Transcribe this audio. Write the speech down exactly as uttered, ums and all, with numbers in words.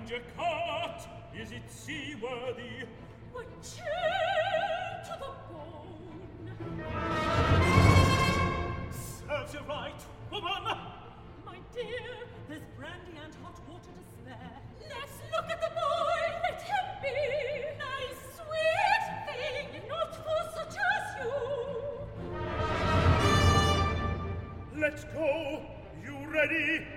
ginger cut, is it seaworthy? My chill to the bone. Serves you right, woman. My dear, there's brandy and hot water to spare. Let's look at the boy. Let him be. My sweet thing, not for such as you. Let's go. You ready?